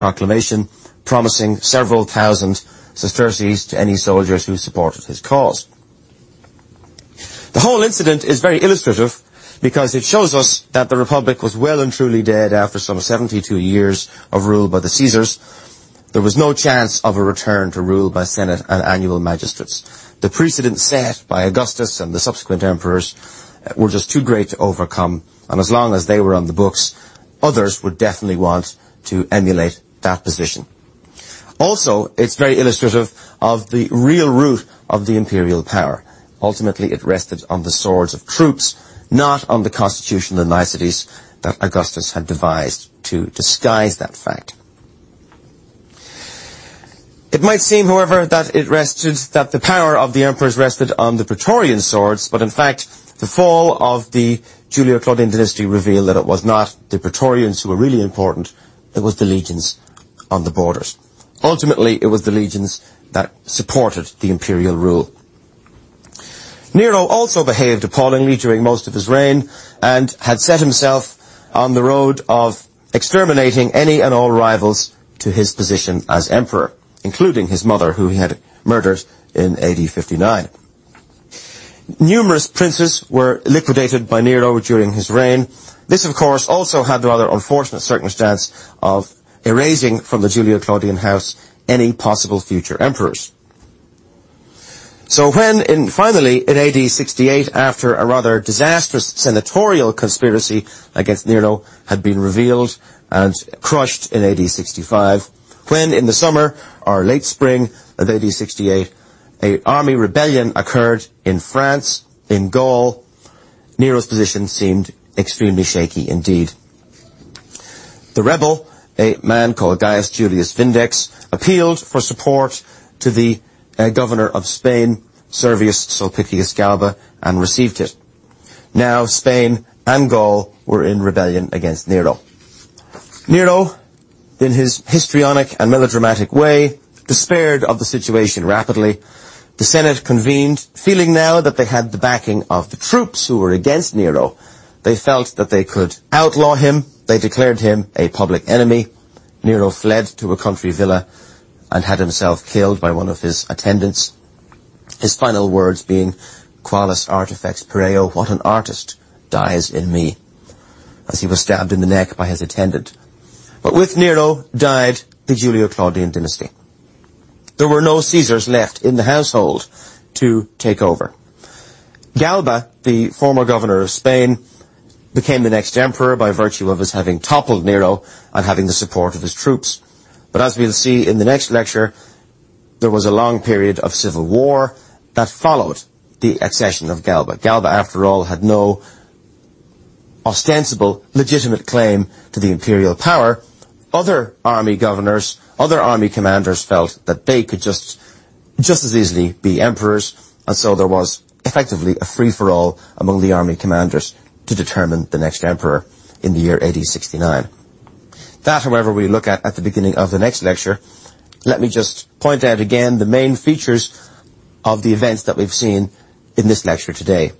proclamation promising several thousand sesterces to any soldiers who supported his cause. The whole incident is very illustrative because it shows us that the Republic was well and truly dead after some 72 years of rule by the Caesars. There was no chance of a return to rule by Senate and annual magistrates. The precedents set by Augustus and the subsequent emperors were just too great to overcome, and as long as they were on the books, others would definitely want to emulate that position. Also, it's very illustrative of the real root of the imperial power. Ultimately, it rested on the swords of troops, not on the constitutional niceties that Augustus had devised to disguise that fact. It might seem, however, that the power of the emperors rested on the Praetorian swords, but in fact, the fall of the Julio-Claudian dynasty revealed that it was not the Praetorians who were really important, it was the legions on the borders. Ultimately, it was the legions that supported the imperial rule. Nero also behaved appallingly during most of his reign and had set himself on the road of exterminating any and all rivals to his position as emperor, including his mother, who he had murdered in AD 59. Numerous princes were liquidated by Nero during his reign. This, of course, also had the rather unfortunate circumstance of erasing from the Julio-Claudian house any possible future emperors. So when, finally, in AD 68, after a rather disastrous senatorial conspiracy against Nero had been revealed and crushed in AD 65, when in the summer or late spring of AD 68, an army rebellion occurred in France, in Gaul, Nero's position seemed extremely shaky indeed. The rebel, a man called Gaius Julius Vindex, appealed for support to the governor of Spain, Servius Sulpicius Galba, and received it. Now Spain and Gaul were in rebellion against Nero. Nero, in his histrionic and melodramatic way, despaired of the situation rapidly. The Senate convened, feeling now that they had the backing of the troops who were against Nero. They felt that they could outlaw him. They declared him a public enemy. Nero fled to a country villa and had himself killed by one of his attendants. His final words being, "Qualis artifex pereo, what an artist dies in me," as he was stabbed in the neck by his attendant. But with Nero died the Julio-Claudian dynasty. There were no Caesars left in the household to take over. Galba, the former governor of Spain, became the next emperor by virtue of his having toppled Nero and having the support of his troops. But as we'll see in the next lecture, there was a long period of civil war that followed the accession of Galba. Galba, after all, had no ostensible, legitimate claim to the imperial power. Other army governors, other army commanders felt that they could just as easily be emperors, and so there was effectively a free-for-all among the army commanders to determine the next emperor in the year AD 69. That, however, we look at the beginning of the next lecture. Let me just point out again the main features of the events that we've seen in this lecture today.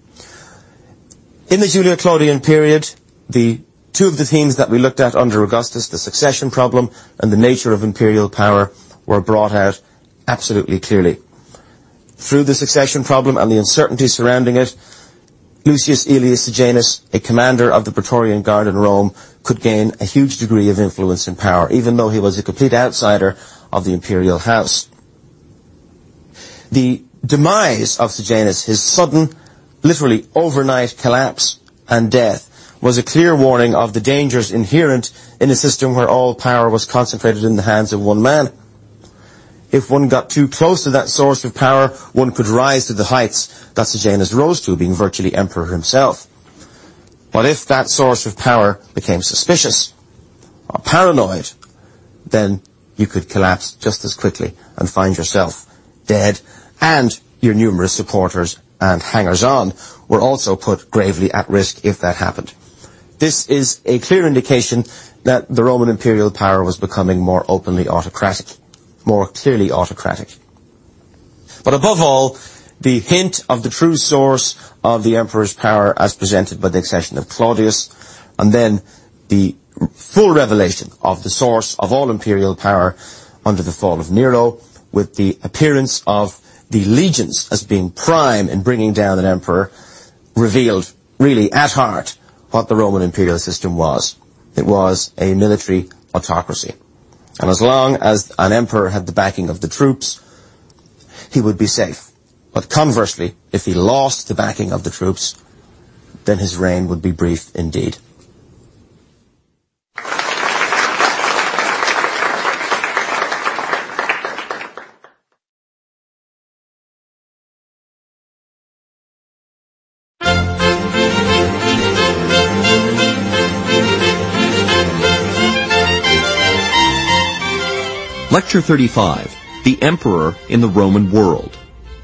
In the Julio-Claudian period, the two of the themes that we looked at under Augustus, the succession problem and the nature of imperial power, were brought out absolutely clearly. Through the succession problem and the uncertainty surrounding it, Lucius Aelius Sejanus, a commander of the Praetorian Guard in Rome, could gain a huge degree of influence and power, even though he was a complete outsider of the imperial house. The demise of Sejanus, his sudden, literally overnight collapse and death, was a clear warning of the dangers inherent in a system where all power was concentrated in the hands of one man. If one got too close to that source of power, one could rise to the heights that Sejanus rose to, being virtually emperor himself. But if that source of power became suspicious or paranoid, then you could collapse just as quickly and find yourself dead, and your numerous supporters and hangers-on were also put gravely at risk if that happened. This is a clear indication that the Roman imperial power was becoming more openly autocratic, more clearly autocratic. But above all, the hint of the true source of the emperor's power as presented by the accession of Claudius, and then the full revelation of the source of all imperial power under the fall of Nero, with the appearance of the legions as being prime in bringing down an emperor, revealed really at heart what the Roman imperial system was. It was a military autocracy. And as long as an emperor had the backing of the troops, he would be safe. But conversely, if he lost the backing of the troops, then his reign would be brief indeed. Lecture 35, The Emperor in the Roman World.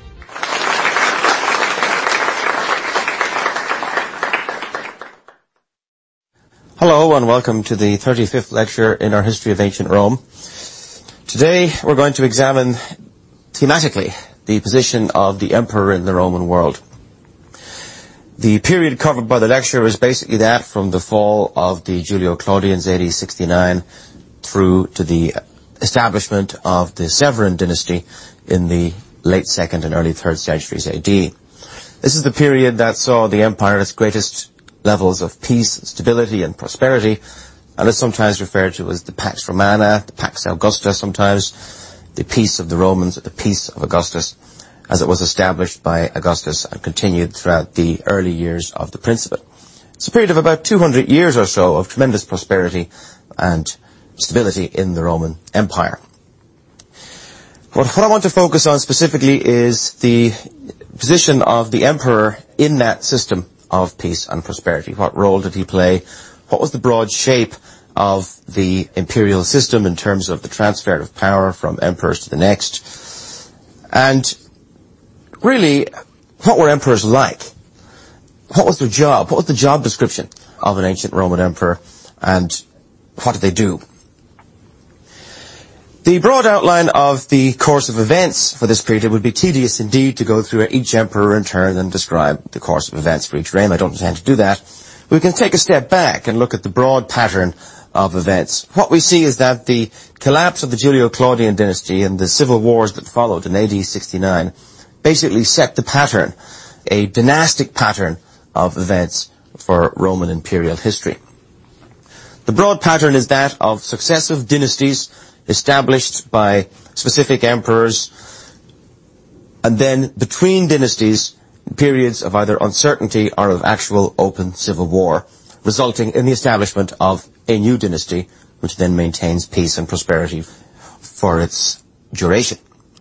Hello and welcome to the 35th lecture in our history of ancient Rome. Today we're going to examine thematically the position of the emperor in the Roman world. The period covered by the lecture is basically that from the fall of the Julio-Claudians AD 69 through to the establishment of the Severan dynasty in the late 2nd and early 3rd centuries AD. This is the period that saw the empire at its greatest levels of peace, stability and prosperity, and is sometimes referred to as the Pax Romana, the Pax Augusta sometimes, the peace of the Romans, or the peace of Augustus, as it was established by Augustus and continued throughout the early years of the Principate. It's a period of about 200 years or so of tremendous prosperity and stability in the Roman Empire. What I want to focus on specifically is the position of the emperor in that system of peace and prosperity. What role did he play? What was the broad shape of the imperial system in terms of the transfer of power from emperors to the next? And really, what were emperors like? What was their job? What was the job description of an ancient Roman emperor? And what did they do? The broad outline of the course of events for this period would be tedious indeed to go through each emperor in turn and describe the course of events for each reign. I don't intend to do that. We can take a step back and look at the broad pattern of events. What we see is that the collapse of the Julio-Claudian dynasty and the civil wars that followed in AD 69 basically set the pattern, a dynastic pattern of events for Roman imperial history. The broad pattern is that of successive dynasties established by specific emperors, and then between dynasties, periods of either uncertainty or of actual open civil war, resulting in the establishment of a new dynasty, which then maintains peace and prosperity for its duration.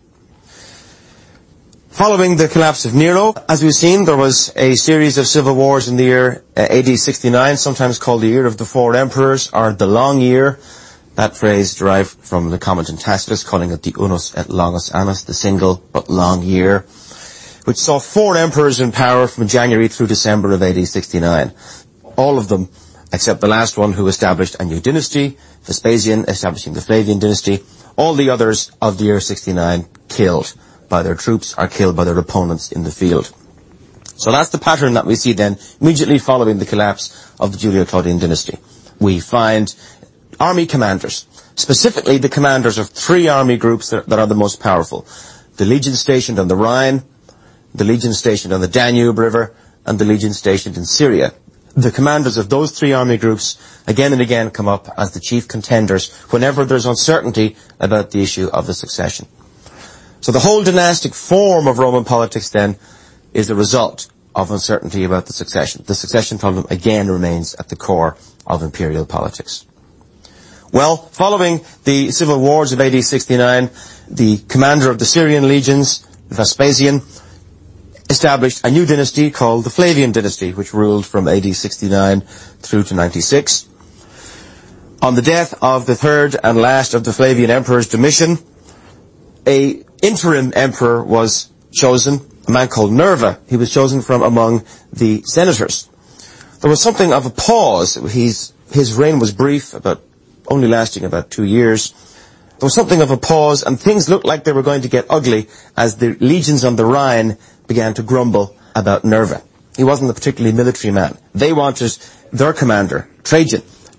Following the collapse of Nero, as we've seen, there was a series of civil wars in the year AD 69, sometimes called the Year of the Four Emperors, or the Long Year. That phrase derived from the comment in Tacitus, calling it the unus et longus annus, the single but long year, which saw 4 emperors in power from January through December of AD 69. All of them, except the last one, who established a new dynasty, Vespasian establishing the Flavian dynasty. All the others of the year 69 killed by their troops or killed by their opponents in the field. So that's the pattern that we see then immediately following the collapse of the Julio-Claudian dynasty. We find army commanders, specifically the commanders of 3 army groups that are the most powerful. The legion stationed on the Rhine, the legion stationed on the Danube River, and the legion stationed in Syria. The commanders of those 3 army groups again and again come up as the chief contenders whenever there's uncertainty about the issue of the succession. So the whole dynastic form of Roman politics then is a result of uncertainty about the succession. The succession problem again remains at the core of imperial politics. Well, following the civil wars of AD 69, the commander of the Syrian legions, Vespasian, established a new dynasty called the Flavian dynasty, which ruled from AD 69 through to 96. On the death of the third and last of the Flavian emperors, Domitian, a interim emperor was chosen, a man called Nerva. He was chosen from among the senators. There was something of a pause. His reign was brief, only lasting about 2 years. There was something of a pause, and things looked like they were going to get ugly as the legions on the Rhine began to grumble about Nerva. He wasn't a particularly military man. They wanted their commander, Trajan,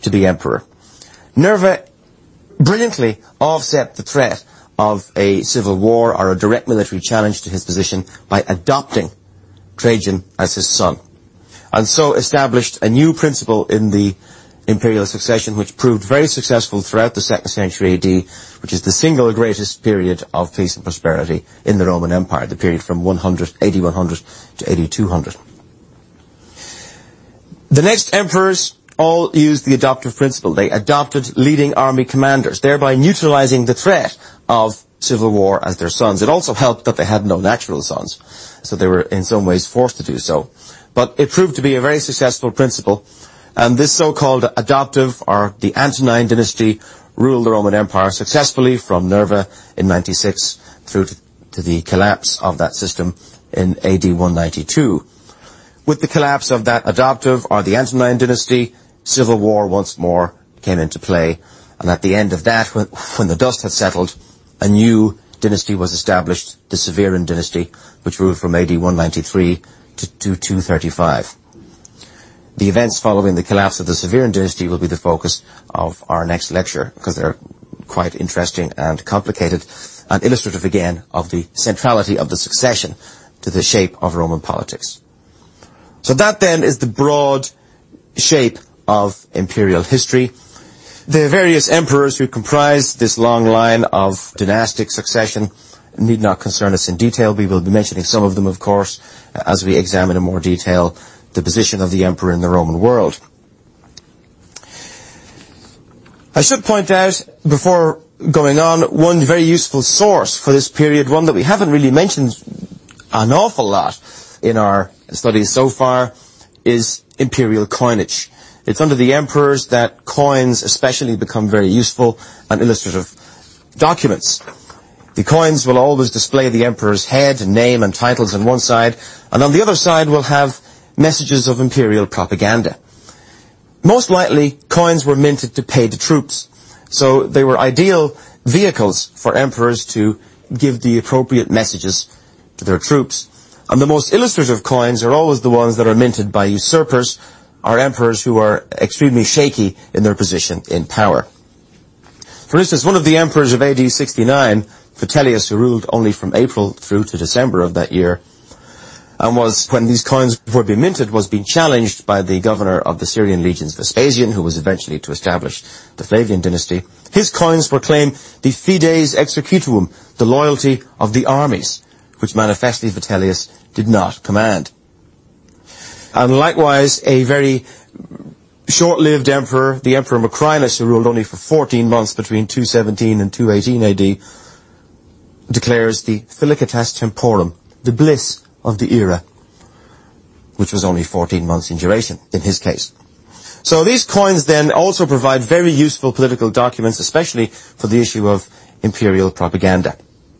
to be emperor. Nerva brilliantly offset the threat of a civil war or a direct military challenge to his position by adopting Trajan as his son, and so established a new principle in the imperial succession which proved very successful throughout the 2nd century AD, which is the single greatest period of peace and prosperity in the Roman Empire, the period from AD 100 to AD 200. The next emperors all used the adoptive principle. They adopted leading army commanders, thereby neutralizing the threat of civil war as their sons. It also helped that they had no natural sons, so they were in some ways forced to do so. But it proved to be a very successful principle, and this so-called adoptive, or the Antonine dynasty, ruled the Roman Empire successfully from Nerva in 96 through to the collapse of that system in AD 192. With the collapse of that adoptive, or the Antonine dynasty, civil war once more came into play, and at the end of that, when the dust had settled, a new dynasty was established, the Severan dynasty, which ruled from AD 193 to 235. The events following the collapse of the Severan dynasty will be the focus of our next lecture, because they're quite interesting and complicated, and illustrative again of the centrality of the succession to the shape of Roman politics. So that then is the broad shape of imperial history. The various emperors who comprise this long line of dynastic succession need not concern us in detail. We will be mentioning some of them, of course, as we examine in more detail the position of the emperor in the Roman world. I should point out, before going on, one very useful source for this period, one that we haven't really mentioned an awful lot in our studies so far, is imperial coinage. It's under the emperors that coins especially become very useful and illustrative documents. The coins will always display the emperor's head, name and titles on one side, and on the other side will have messages of imperial propaganda. Most likely, coins were minted to pay the troops, so they were ideal vehicles for emperors to give the appropriate messages to their troops. And the most illustrative coins are always the ones that are minted by usurpers or emperors who are extremely shaky in their position in power. For instance, one of the emperors of AD 69, Vitellius, who ruled only from April through to December of that year, and was, when these coins were being minted, was being challenged by the governor of the Syrian legions, Vespasian, who was eventually to establish the Flavian dynasty. His coins proclaim the fides executuum, the loyalty of the armies, which manifestly Vitellius did not command. And likewise, a very short-lived emperor, the Emperor Macrinus, who ruled only for 14 months between 217 and 218 AD, declares the felicitas temporum, the bliss of the era, which was only 14 months in duration in his case. So these coins then also provide very useful political documents, especially for the issue of imperial propaganda.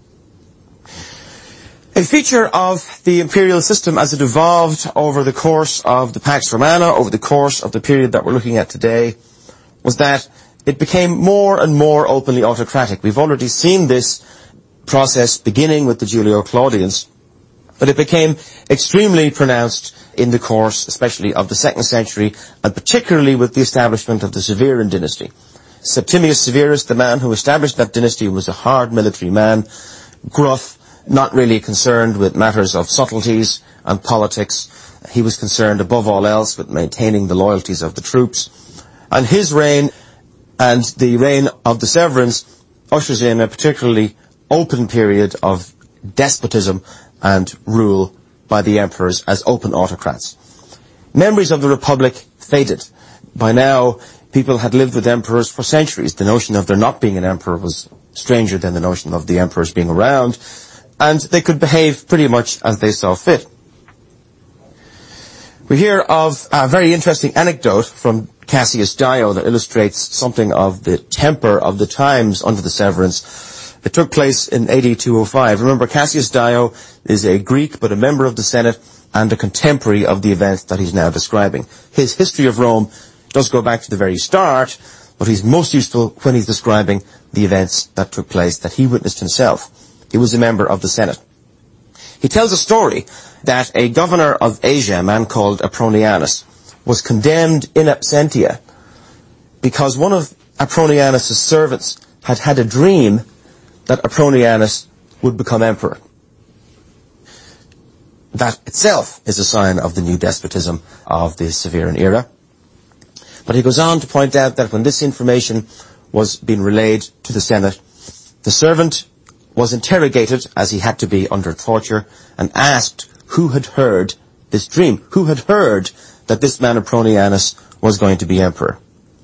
A feature of the imperial system as it evolved over the course of the Pax Romana, over the course of the period that we're looking at today, was that it became more and more openly autocratic. We've already seen this process beginning with the Julio-Claudians, but it became extremely pronounced in the course, especially of the 2nd century, and particularly with the establishment of the Severan dynasty. Septimius Severus, the man who established that dynasty, was a hard military man, gruff, not really concerned with matters of subtleties and politics. He was concerned above all else with maintaining the loyalties of the troops. And his reign and the reign of the Severans ushers in a particularly open period of despotism and rule by the emperors as open autocrats. Memories of the Republic faded. By now, people had lived with emperors for centuries. The notion of there not being an emperor was stranger than the notion of the emperors being around, and they could behave pretty much as they saw fit. We hear of a very interesting anecdote from Cassius Dio that illustrates something of the temper of the times under the Severans. It took place in AD 205. Remember, Cassius Dio is a Greek, but a member of the Senate and a contemporary of the events that he's now describing. His history of Rome does go back to the very start, but he's most useful when he's describing the events that took place that he witnessed himself. He was a member of the Senate. He tells a story that a governor of Asia, a man called Apronianus, was condemned in absentia because one of Apronianus' servants had had a dream that Apronianus would become emperor. That itself is a sign of the new despotism of the Severan era. But he goes on to point out that when this information was being relayed to the Senate, the servant was interrogated, as he had to be under torture, and asked who had heard this dream, who had heard that this man Apronianus was going to be emperor.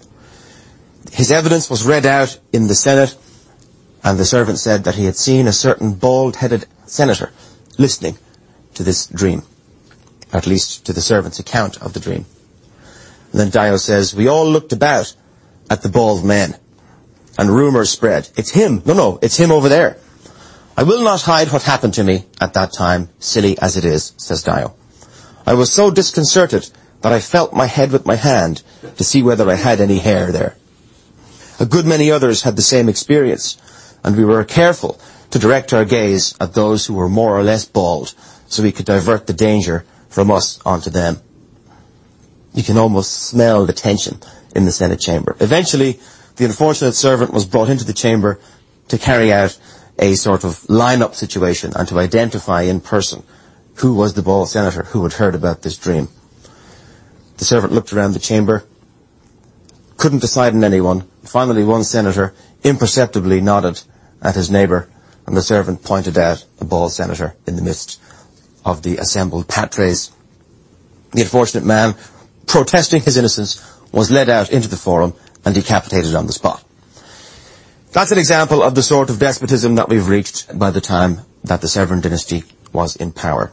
His evidence was read out in the Senate, and the servant said that he had seen a certain bald-headed senator listening to this dream, at least to the servant's account of the dream. And then Dio says, we all looked about at the bald man, and rumours spread. It's him. No, it's him over there. I will not hide what happened to me at that time, silly as it is, says Dio. I was so disconcerted that I felt my head with my hand to see whether I had any hair there. A good many others had the same experience, and we were careful to direct our gaze at those who were more or less bald, so we could divert the danger from us onto them. You can almost smell the tension in the Senate chamber. Eventually, the unfortunate servant was brought into the chamber to carry out a sort of line-up situation and to identify in person who was the bald senator who had heard about this dream. The servant looked around the chamber, couldn't decide on anyone. Finally, one senator imperceptibly nodded at his neighbour, and the servant pointed out a bald senator in the midst of the assembled patres. The unfortunate man, protesting his innocence, was led out into the forum and decapitated on the spot. That's an example of the sort of despotism that we've reached by the time that the Severan dynasty was in power.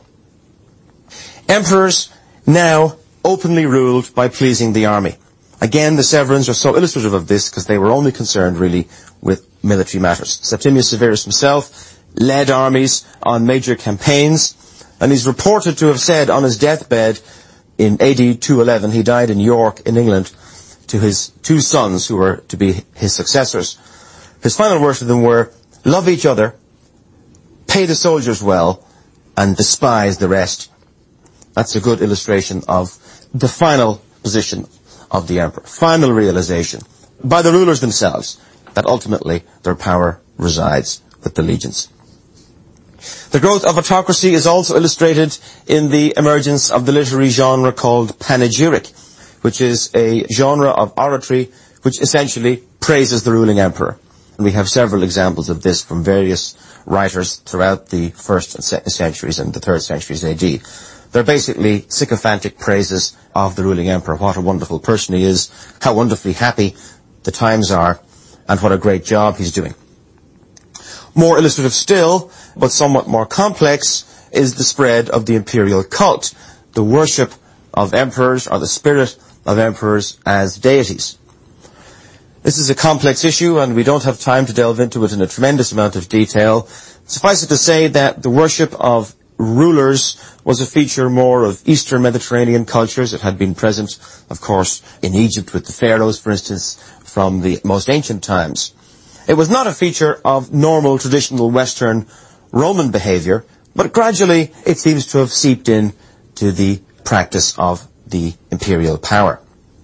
Emperors now openly ruled by pleasing the army. Again, the Severans are so illustrative of this because they were only concerned really with military matters. Septimius Severus himself led armies on major campaigns, and he's reported to have said on his deathbed in AD 211, he died in York in England, to his two sons who were to be his successors. His final words to them were, love each other, pay the soldiers well, and despise the rest. That's a good illustration of the final position of the emperor, final realization by the rulers themselves that ultimately their power resides with the legions. The growth of autocracy is also illustrated in the emergence of the literary genre called panegyric, which is a genre of oratory which essentially praises the ruling emperor. And we have several examples of this from various writers throughout the 1st and 2nd centuries and the 3rd centuries AD. They're basically sycophantic praises of the ruling emperor, what a wonderful person he is, how wonderfully happy the times are, and what a great job he's doing. More illustrative still, but somewhat more complex, is the spread of the imperial cult, the worship of emperors, or the spirit of emperors as deities. This is a complex issue, and we don't have time to delve into it in a tremendous amount of detail. Suffice it to say that the worship of rulers was a feature more of Eastern Mediterranean cultures. It had been present, of course, in Egypt with the pharaohs, for instance, from the most ancient times. It was not a feature of normal, traditional Western Roman behavior, but gradually it seems to have seeped in to the practice of the imperial power.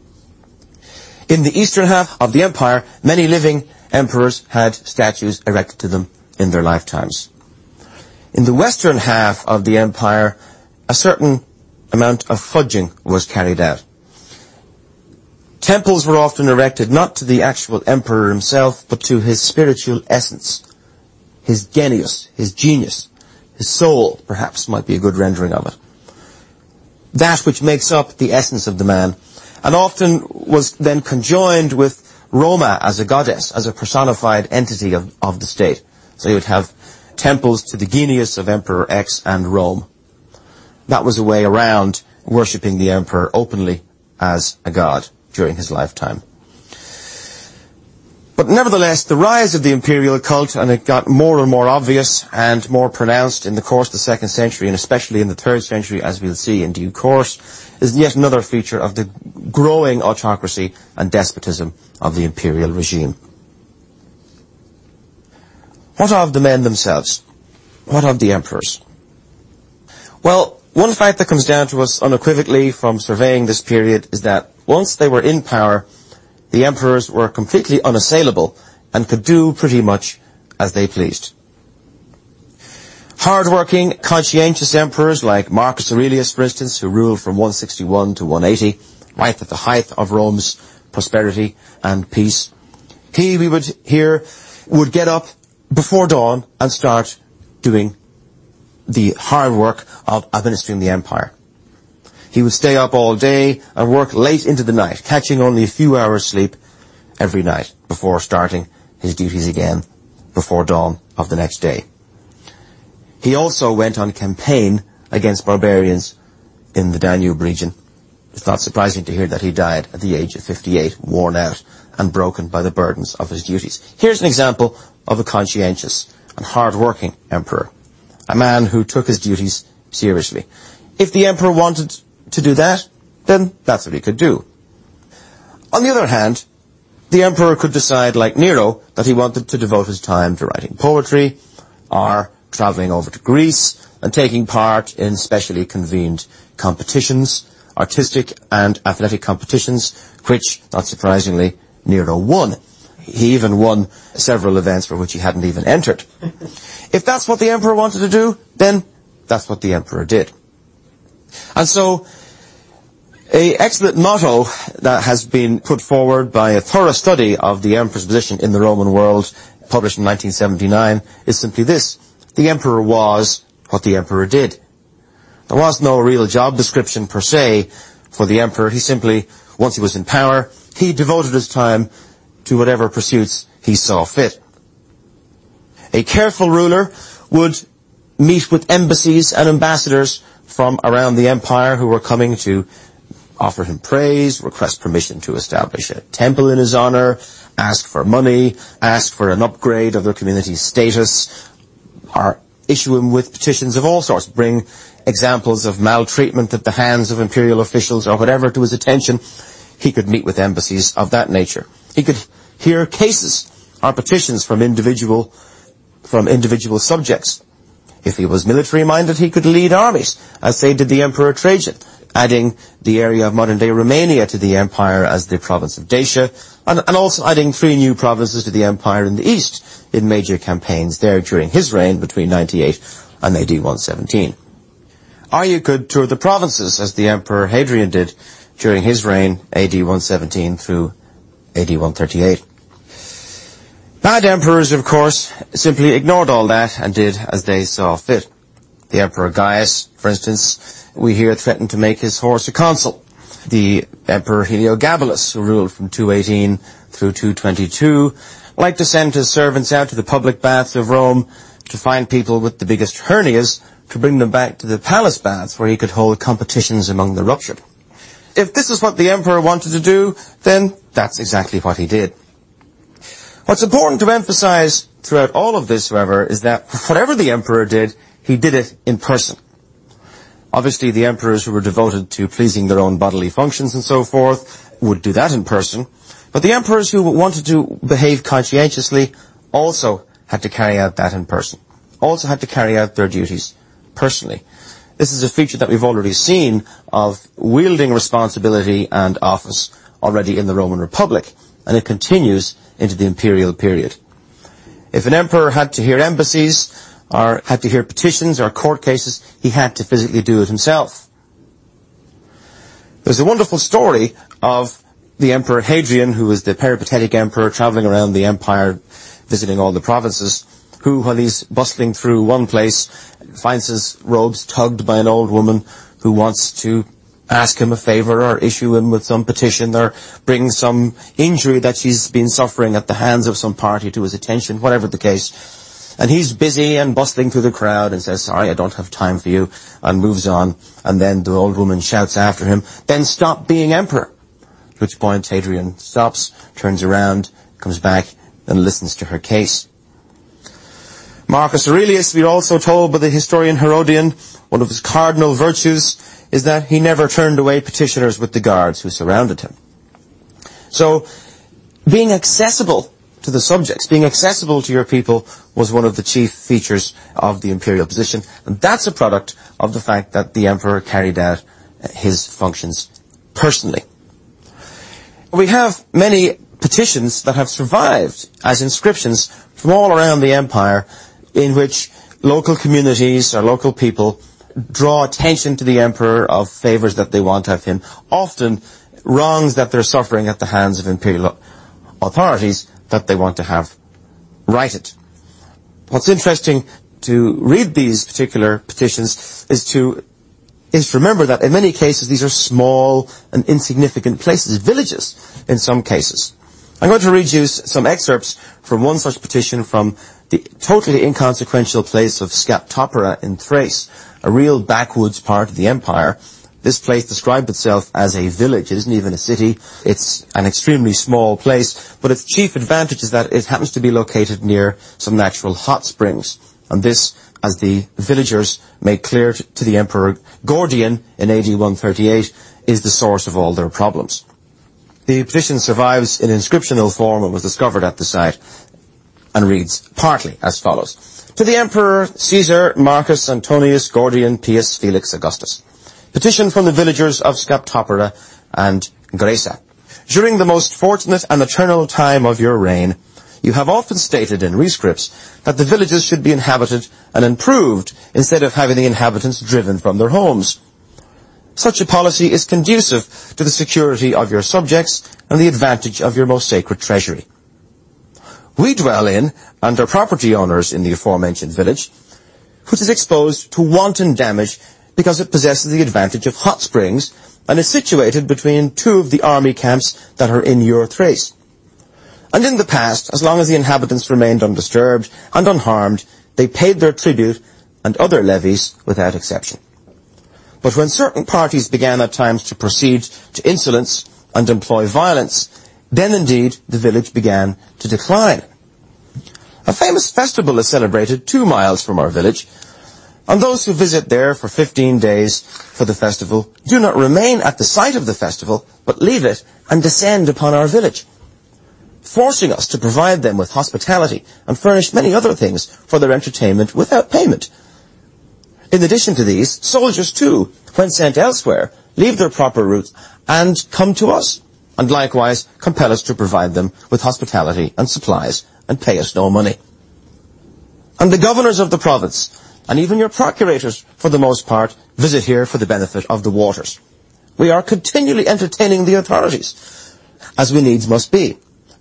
In the eastern half of the empire, many living emperors had statues erected to them in their lifetimes. In the western half of the empire, a certain amount of fudging was carried out. Temples were often erected not to the actual emperor himself, but to his spiritual essence, his genius, his genius, his soul, perhaps, might be a good rendering of it. That which makes up the essence of the man, and often was then conjoined with Roma as a goddess, as a personified entity of the state. So you would have temples to the genius of Emperor X and Rome. That was a way around worshipping the emperor openly as a god during his lifetime. But nevertheless, the rise of the imperial cult, and it got more and more obvious and more pronounced in the course of the 2nd century, and especially in the 3rd century, as we'll see in due course, is yet another feature of the growing autocracy and despotism of the imperial regime. What of the men themselves? What of the emperors? Well, one fact that comes down to us unequivocally from surveying this period is that once they were in power, the emperors were completely unassailable and could do pretty much as they pleased. Hard-working, conscientious emperors like Marcus Aurelius, for instance, who ruled from 161 to 180, right at the height of Rome's prosperity and peace, he, we would hear, would get up before dawn and start doing the hard work of administering the empire. He would stay up all day and work late into the night, catching only a few hours sleep every night before starting his duties again before dawn of the next day. He also went on campaign against barbarians in the Danube region. It's not surprising to hear that he died at the age of 58, worn out and broken by the burdens of his duties. Here's an example of a conscientious and hard-working emperor, a man who took his duties seriously. If the emperor wanted to do that, then that's what he could do. On the other hand, the emperor could decide, like Nero, that he wanted to devote his time to writing poetry or traveling over to Greece and taking part in specially convened competitions, artistic and athletic competitions, which, not surprisingly, Nero won. He even won several events for which he hadn't even entered. If that's what the emperor wanted to do, then that's what the emperor did. And so, an excellent motto that has been put forward by a thorough study of the emperor's position in the Roman world, published in 1979, is simply this: the emperor was what the emperor did. There was no real job description per se for the emperor. He simply, once he was in power, he devoted his time to whatever pursuits he saw fit. A careful ruler would meet with embassies and ambassadors from around the empire who were coming to offer him praise, request permission to establish a temple in his honor, ask for money, ask for an upgrade of their community's status, or issue him with petitions of all sorts, bring examples of maltreatment at the hands of imperial officials or whatever to his attention. He could meet with embassies of that nature. He could hear cases or petitions from individual subjects. If he was military-minded, he could lead armies, as say did the Emperor Trajan, adding the area of modern-day Romania to the empire as the province of Dacia, and also adding 3 new provinces to the empire in the east in major campaigns there during his reign between 98 and AD 117. Or you could tour the provinces, as the Emperor Hadrian did during his reign, AD 117 through AD 138. Bad emperors, of course, simply ignored all that and did as they saw fit. The Emperor Gaius, for instance, we hear threatened to make his horse a consul. The Emperor Heliogabalus, who ruled from 218 through 222, liked to send his servants out to the public baths of Rome to find people with the biggest hernias to bring them back to the palace baths where he could hold competitions among the ruptured. If this is what the emperor wanted to do, then that's exactly what he did. What's important to emphasize throughout all of this, however, is that whatever the emperor did, he did it in person. Obviously, the emperors who were devoted to pleasing their own bodily functions and so forth would do that in person. But the emperors who wanted to behave conscientiously also had to carry out that in person. Also had to carry out their duties personally. This is a feature that we've already seen of wielding responsibility and office already in the Roman Republic, and it continues into the imperial period. If an emperor had to hear embassies, or had to hear petitions or court cases, he had to physically do it himself. There's a wonderful story of the Emperor Hadrian, who was the peripatetic emperor traveling around the empire, visiting all the provinces, who, while he's bustling through one place, finds his robes tugged by an old woman who wants to ask him a favor or issue him with some petition or bring some injury that she's been suffering at the hands of some party to his attention, whatever the case. And he's busy and bustling through the crowd and says, "Sorry, I don't have time for you," and moves on. And then the old woman shouts after him, "Then stop being emperor." At which point Hadrian stops, turns around, comes back, and listens to her case. Marcus Aurelius, we're also told by the historian Herodian, one of his cardinal virtues is that he never turned away petitioners with the guards who surrounded him. So, being accessible to the subjects, being accessible to your people, was one of the chief features of the imperial position, and that's a product of the fact that the emperor carried out his functions personally. We have many petitions that have survived as inscriptions from all around the empire, in which local communities or local people draw attention to the emperor of favors that they want of him, often wrongs that they're suffering at the hands of imperial authorities that they want to have righted. What's interesting to read these particular petitions is to remember that in many cases these are small and insignificant places, villages in some cases. I'm going to read you some excerpts from one such petition from the totally inconsequential place of Skaptopera in Thrace, a real backwoods part of the empire. This place described itself as a village. It isn't even a city. It's an extremely small place, but its chief advantage is that it happens to be located near some natural hot springs. And this, as the villagers made clear to the Emperor Gordian in AD 138, is the source of all their problems. The petition survives in inscriptional form and was discovered at the site, and reads partly as follows. To the Emperor Caesar Marcus Antonius Gordian Pius Felix Augustus. Petition from the villagers of Skaptopera and Gresa. During the most fortunate and eternal time of your reign, you have often stated in rescripts that the villages should be inhabited and improved instead of having the inhabitants driven from their homes. Such a policy is conducive to the security of your subjects and the advantage of your most sacred treasury. We dwell in, and are property owners in the aforementioned village, which is exposed to wanton damage because it possesses the advantage of hot springs and is situated between two of the army camps that are in your Thrace. And in the past, as long as the inhabitants remained undisturbed and unharmed, they paid their tribute and other levies without exception. But when certain parties began at times to proceed to insolence and employ violence, then indeed the village began to decline. A famous festival is celebrated 2 miles from our village, and those who visit there for 15 days for the festival do not remain at the site of the festival, but leave it and descend upon our village, forcing us to provide them with hospitality and furnish many other things for their entertainment without payment. In addition to these, soldiers too, when sent elsewhere, leave their proper routes and come to us, and likewise compel us to provide them with hospitality and supplies and pay us no money. And the governors of the province, and even your procurators, for the most part, visit here for the benefit of the waters. We are continually entertaining the authorities, as we needs must be.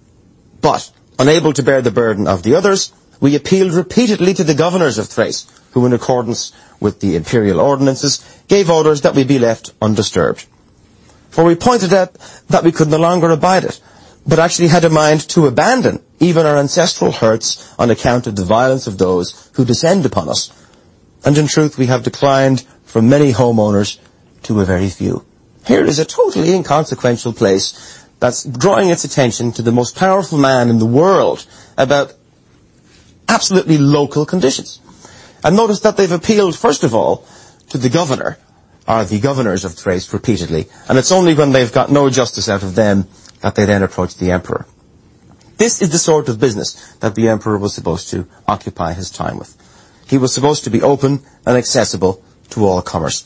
But, unable to bear the burden of the others, we appealed repeatedly to the governors of Thrace, who in accordance with the imperial ordinances gave orders that we be left undisturbed. For we pointed out that we could no longer abide it, but actually had a mind to abandon even our ancestral herds on account of the violence of those who descend upon us. And in truth we have declined from many homeowners to a very few. Here is a totally inconsequential place that's drawing its attention to the most powerful man in the world about absolutely local conditions. And notice that they've appealed, first of all, to the governor, or the governors of Thrace repeatedly, and it's only when they've got no justice out of them that they then approach the emperor. This is the sort of business that the emperor was supposed to occupy his time with. He was supposed to be open and accessible to all comers.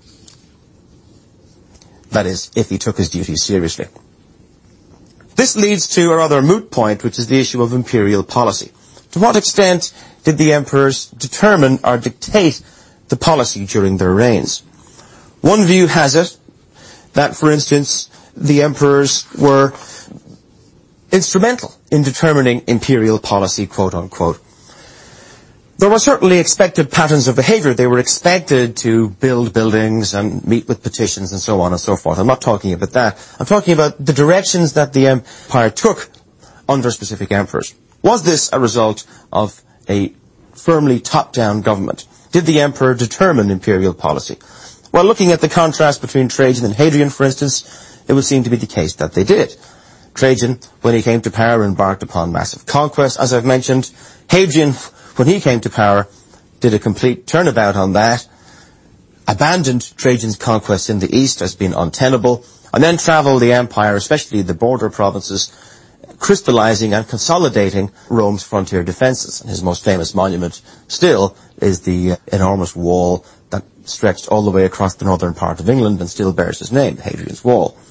That is, if he took his duties seriously. This leads to a rather moot point, which is the issue of imperial policy. To what extent did the emperors determine or dictate the policy during their reigns? One view has it that, for instance, the emperors were instrumental in determining imperial policy, quote unquote. There were certainly expected patterns of behavior. They were expected to build buildings and meet with petitions and so on and so forth. I'm not talking about that. I'm talking about the directions that the empire took under specific emperors. Was this a result of a firmly top-down government? Did the emperor determine imperial policy? Well, looking at the contrast between Trajan and Hadrian, for instance, it would seem to be the case that they did. Trajan, when he came to power, embarked upon massive conquest, as I've mentioned. Hadrian, when he came to power, did a complete turnabout on that, abandoned Trajan's conquest in the east as being untenable, and then traveled the empire, especially the border provinces, crystallizing and consolidating Rome's frontier defenses. And his most famous monument still is the enormous wall that stretched all the way across the northern part of England and still bears his name, Hadrian's Wall.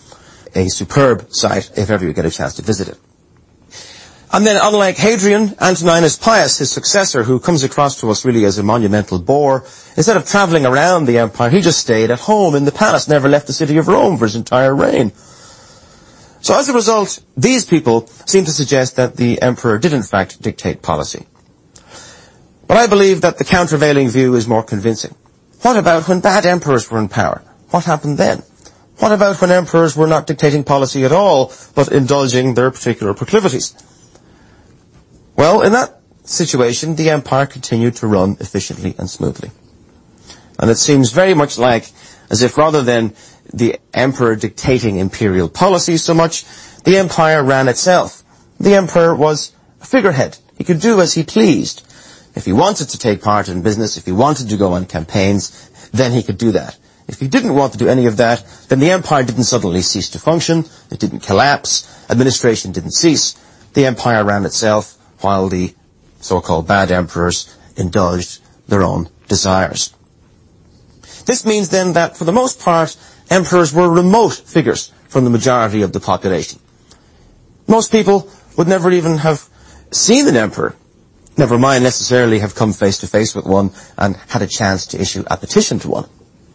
a superb sight if ever you get a chance to visit it. And then, unlike Hadrian, Antoninus Pius, his successor, who comes across to us really as a monumental bore, instead of travelling around the empire, he just stayed at home in the palace, never left the city of Rome for his entire reign. So as a result, these people seem to suggest that the emperor did in fact dictate policy. But I believe that the countervailing view is more convincing. What about when bad emperors were in power? What happened then? What about when emperors were not dictating policy at all, but indulging their particular proclivities? Well, in that situation, the empire continued to run efficiently and smoothly. And it seems very much like as if rather than the emperor dictating imperial policy so much, the empire ran itself. The emperor was a figurehead. He could do as he pleased. If he wanted to take part in business, if he wanted to go on campaigns, then he could do that. If he didn't want to do any of that, then the empire didn't suddenly cease to function, it didn't collapse, administration didn't cease. The empire ran itself while the so-called bad emperors indulged their own desires. This means then that for the most part, emperors were remote figures from the majority of the population. Most people would never even have seen an emperor, never mind necessarily have come face to face with one and had a chance to issue a petition to one.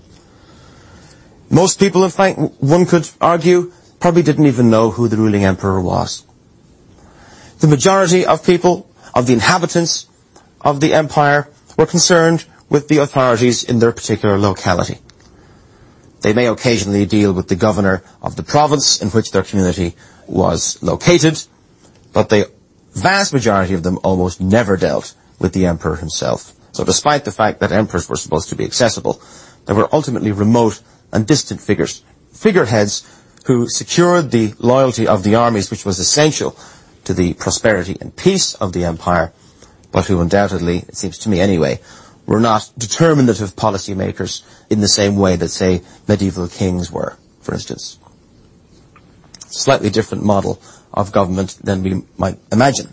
Most people, in fact, one could argue, probably didn't even know who the ruling emperor was. The majority of people, of the inhabitants of the empire, were concerned with the authorities in their particular locality. They may occasionally deal with the governor of the province in which their community was located, but the vast majority of them almost never dealt with the emperor himself. So despite the fact that emperors were supposed to be accessible, they were ultimately remote and distant figures, figureheads who secured the loyalty of the armies, which was essential to the prosperity and peace of the empire, but who undoubtedly, it seems to me anyway, were not determinative policymakers in the same way that, say, medieval kings were, for instance. It's a slightly different model of government than we might imagine.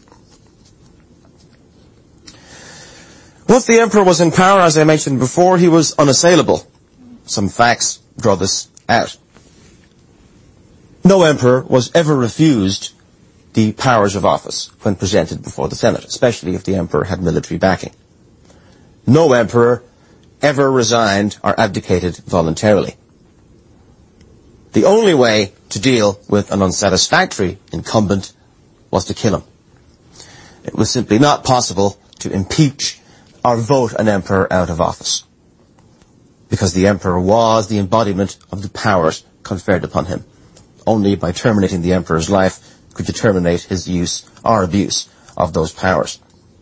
Once the emperor was in power, as I mentioned before, he was unassailable. Some facts draw this out. No emperor was ever refused the powers of office when presented before the Senate, especially if the emperor had military backing. No emperor ever resigned or abdicated voluntarily. The only way to deal with an unsatisfactory incumbent was to kill him. It was simply not possible to impeach or vote an emperor out of office, because the emperor was the embodiment of the powers conferred upon him. Only by terminating the emperor's life could you terminate his use or abuse of those powers.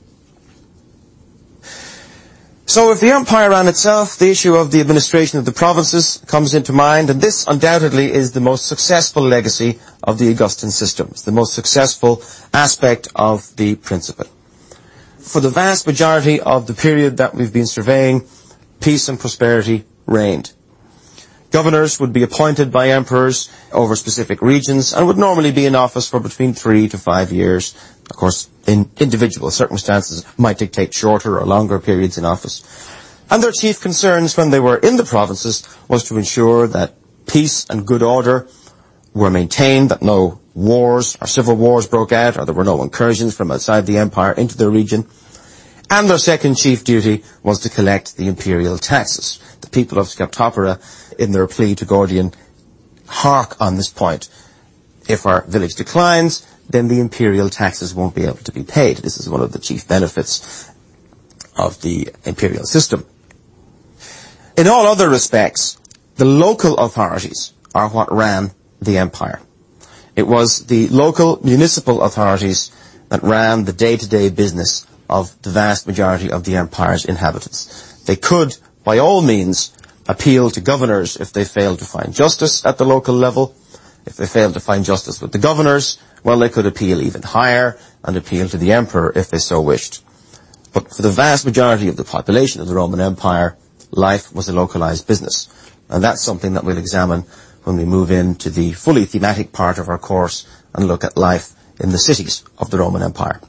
So if the empire ran itself, the issue of the administration of the provinces comes into mind, and this undoubtedly is the most successful legacy of the Augustan system. It's the most successful aspect of the Principate. For the vast majority of the period that we've been surveying, peace and prosperity reigned. Governors would be appointed by emperors over specific regions and would normally be in office for between 3 to 5 years. Of course, in individual circumstances might dictate shorter or longer periods in office. And their chief concerns when they were in the provinces was to ensure that peace and good order were maintained, that no wars or civil wars broke out, or there were no incursions from outside the empire into their region. And their second chief duty was to collect the imperial taxes. The people of Skeptopera, in their plea to Gordian, hark on this point. If our village declines, then the imperial taxes won't be able to be paid. This is one of the chief benefits of the imperial system. In all other respects, the local authorities are what ran the empire. It was the local municipal authorities that ran the day-to-day business of the vast majority of the empire's inhabitants. They could, by all means, appeal to governors if they failed to find justice at the local level. If they failed to find justice with the governors, well, they could appeal even higher and appeal to the emperor if they so wished. But for the vast majority of the population of the Roman Empire, life was a localized business. And that's something that we'll examine when we move into the fully thematic part of our course and look at life in the cities of the Roman Empire.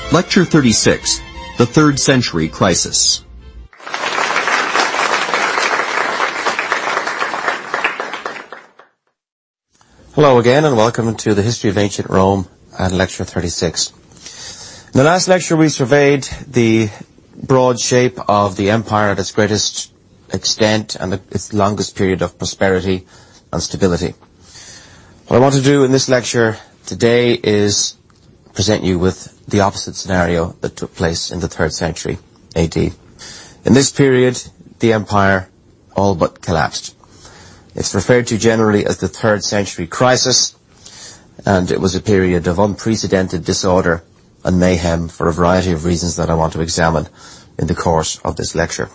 Lecture 36, The 3rd Century Crisis. Hello again and welcome to the History of Ancient Rome and Lecture 36. In the last lecture we surveyed the broad shape of the empire at its greatest extent and its longest period of prosperity and stability. What I want to do in this lecture today is present you with the opposite scenario that took place in the 3rd century AD. In this period, the empire all but collapsed. It's referred to generally as the 3rd century crisis, and it was a period of unprecedented disorder and mayhem for a variety of reasons that I want to examine in the course of this lecture.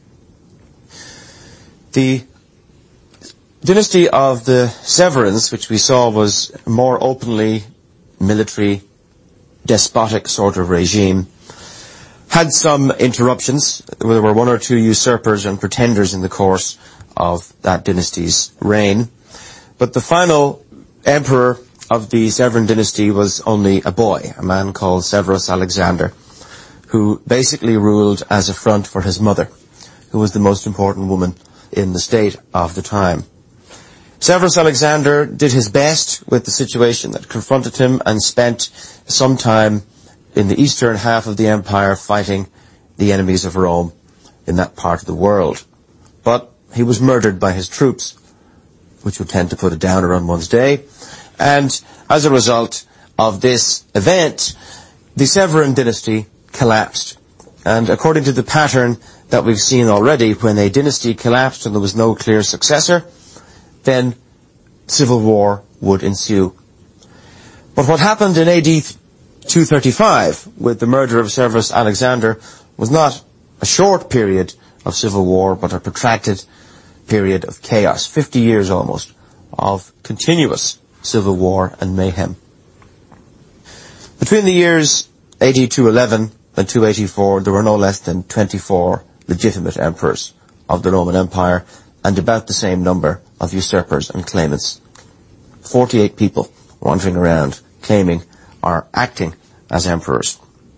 The dynasty of the Severans, which we saw was a more openly military, despotic sort of regime, had some interruptions. There were one or two usurpers and pretenders in the course of that dynasty's reign. But the final emperor of the Severan dynasty was only a boy, a man called Severus Alexander, who basically ruled as a front for his mother, who was the most important woman in the state of the time. Severus Alexander did his best with the situation that confronted him and spent some time in the eastern half of the empire fighting the enemies of Rome in that part of the world. But he was murdered by his troops, which would tend to put a downer on one's day. And as a result of this event, the Severan dynasty collapsed. And according to the pattern that we've seen already, when a dynasty collapsed and there was no clear successor, then civil war would ensue. But what happened in AD 235 with the murder of Severus Alexander was not a short period of civil war, but a protracted period of chaos, 50 years almost, of continuous civil war and mayhem. Between the years AD 211 and 284, there were no less than 24 legitimate emperors of the Roman Empire and about the same number of usurpers and claimants. 48 people wandering around claiming or acting as emperors.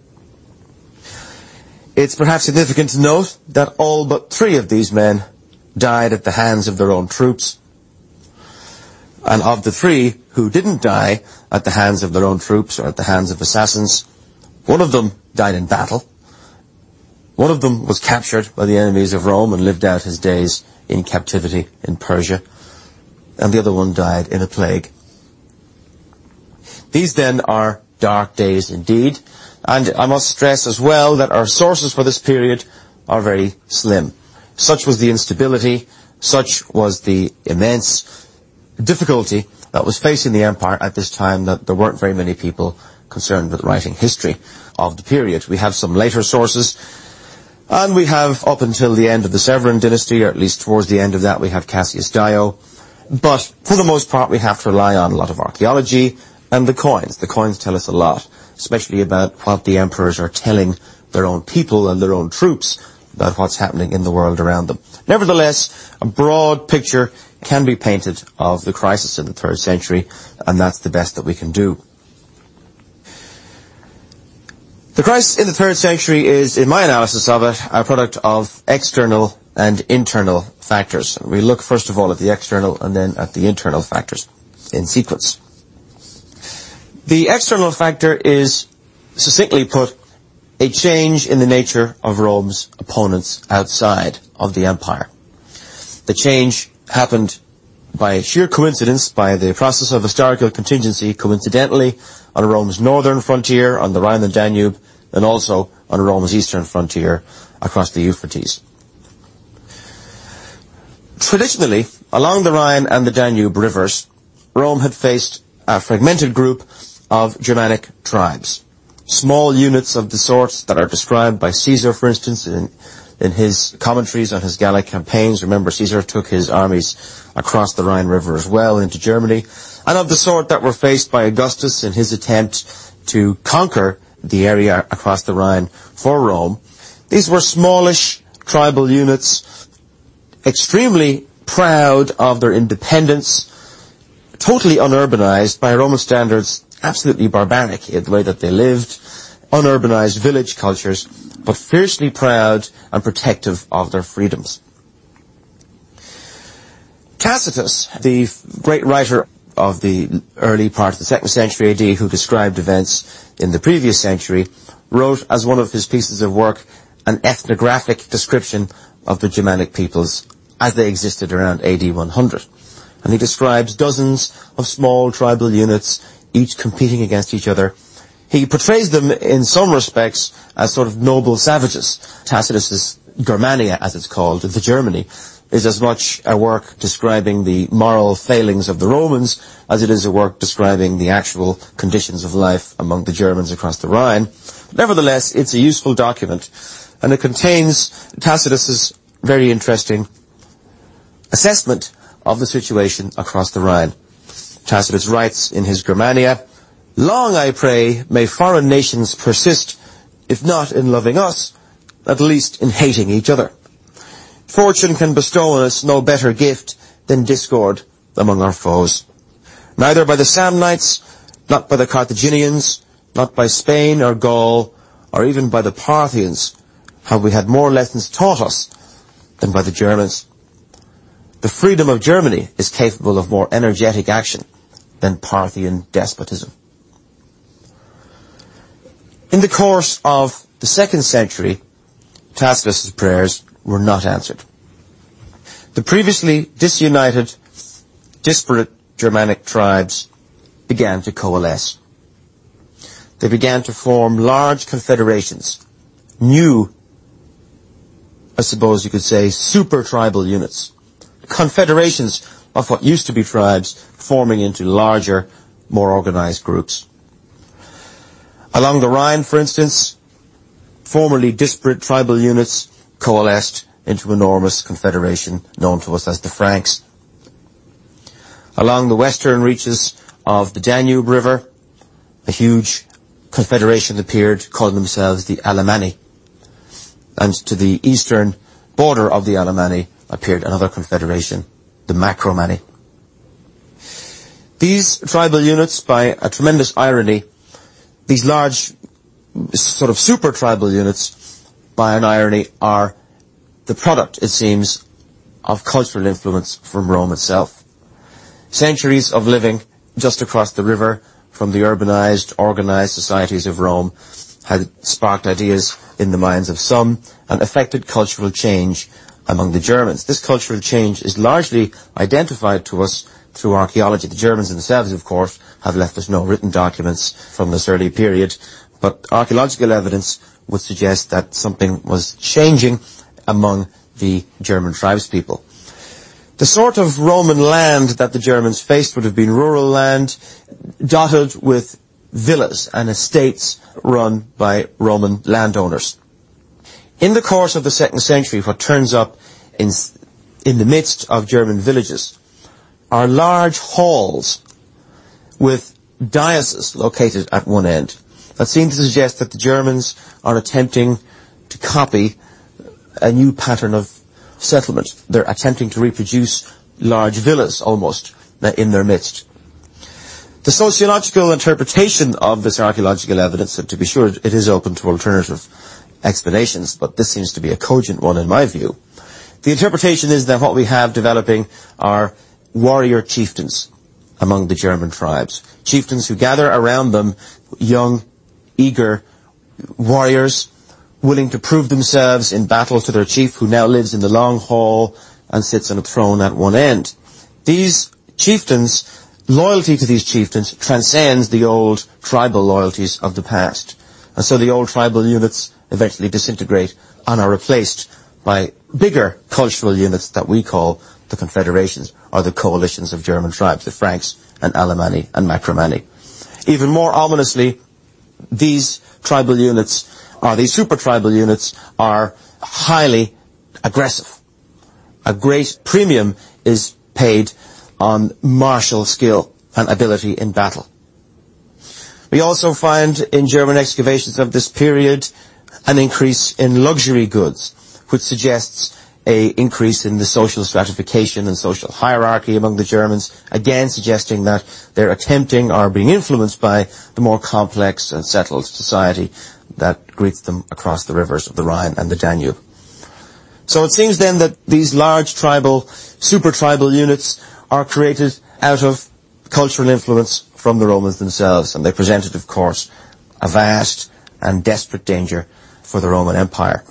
It's perhaps significant to note that all but 3 of these men died at the hands of their own troops. And of the 3 who didn't die at the hands of their own troops or at the hands of assassins, one of them died in battle. One of them was captured by the enemies of Rome and lived out his days in captivity in Persia. And the other one died in a plague. These then are dark days indeed. And I must stress as well that our sources for this period are very slim. Such was the instability, such was the immense difficulty that was facing the empire at this time that there weren't very many people concerned with writing history of the period. We have some later sources, and we have up until the end of the Severan dynasty, or at least towards the end of that, we have Cassius Dio. But for the most part, we have to rely on a lot of archaeology and the coins. The coins tell us a lot, especially about what the emperors are telling their own people and their own troops about what's happening in the world around them. Nevertheless, a broad picture can be painted of the crisis in the 3rd century, and that's the best that we can do. The crisis in the 3rd century is, in my analysis of it, a product of external and internal factors. We look first of all at the external and then at the internal factors in sequence. The external factor is, succinctly put, a change in the nature of Rome's opponents outside of the empire. The change happened by sheer coincidence, by the process of historical contingency, coincidentally, on Rome's northern frontier, on the Rhine and Danube, and also on Rome's eastern frontier across the Euphrates. Traditionally, along the Rhine and the Danube rivers, Rome had faced a fragmented group of Germanic tribes. Small units of the sorts that are described by Caesar, for instance, in his commentaries on his Gallic campaigns. Remember, Caesar took his armies across the Rhine River as well into Germany, and of the sort that were faced by Augustus in his attempt to conquer the area across the Rhine for Rome. These were smallish tribal units, extremely proud of their independence, totally unurbanized, by Roman standards, absolutely barbaric in the way that they lived, unurbanized village cultures, but fiercely proud and protective of their freedoms. Tacitus, the great writer of the early part of the 2nd century AD, who described events in the previous century, wrote as one of his pieces of work an ethnographic description of the Germanic peoples as they existed around AD 100. And he describes dozens of small tribal units, each competing against each other. He portrays them in some respects as sort of noble savages. Tacitus's Germania, as it's called, the Germany, is as much a work describing the moral failings of the Romans as it is a work describing the actual conditions of life among the Germans across the Rhine. Nevertheless, it's a useful document, and it contains Tacitus's very interesting assessment of the situation across the Rhine. Tacitus writes in his Germania, "Long, I pray, may foreign nations persist, if not in loving us, at least in hating each other. Fortune can bestow on us no better gift than discord among our foes. Neither by the Samnites, not by the Carthaginians, not by Spain or Gaul, or even by the Parthians, have we had more lessons taught us than by the Germans. The freedom of Germany is capable of more energetic action than Parthian despotism." In the course of the 2nd century, Tacitus's prayers were not answered. The previously disunited, disparate Germanic tribes began to coalesce. They began to form large confederations, new, I suppose you could say, super tribal units. Confederations of what used to be tribes forming into larger, more organized groups. Along the Rhine, for instance, formerly disparate tribal units coalesced into enormous confederation known to us as the Franks. Along the western reaches of the Danube River, a huge confederation appeared calling themselves the Alemanni. And to the eastern border of the Alemanni appeared another confederation, the Marcomanni. These tribal units, by a tremendous irony, these large sort of super tribal units, by an irony, are the product, it seems, of cultural influence from Rome itself. Centuries of living just across the river from the urbanized, organized societies of Rome had sparked ideas in the minds of some and affected cultural change among the Germans. This cultural change is largely identified to us through archaeology. The Germans themselves, of course, have left us no written documents from this early period, but archaeological evidence would suggest that something was changing among the German tribespeople. The sort of Roman land that the Germans faced would have been rural land, dotted with villas and estates run by Roman landowners. In the course of the 2nd century, what turns up in the midst of German villages are large halls with dioceses located at one end that seem to suggest that the Germans are attempting to copy a new pattern of settlement. They're attempting to reproduce large villas, almost, in their midst. The sociological interpretation of this archaeological evidence, and to be sure, it is open to alternative explanations, but this seems to be a cogent one in my view. The interpretation is that what we have developing are warrior chieftains among the German tribes. Chieftains who gather around them young, eager warriors, willing to prove themselves in battle to their chief, who now lives in the long hall and sits on a throne at one end. These chieftains, loyalty to these chieftains transcends the old tribal loyalties of the past. And so the old tribal units eventually disintegrate and are replaced by bigger cultural units that we call the confederations or the coalitions of German tribes, the Franks and Alemanni and Marcomanni. Even more ominously, these tribal units, or these super tribal units, are highly aggressive. A great premium is paid on martial skill and ability in battle. We also find in German excavations of this period an increase in luxury goods, which suggests a increase in the social stratification and social hierarchy among the Germans, again suggesting that they're attempting or being influenced by the more complex and settled society that greets them across the rivers of the Rhine and the Danube. So it seems then that these large tribal, super-tribal units are created out of cultural influence from the Romans themselves, and they presented, of course, a vast and desperate danger for the Roman Empire.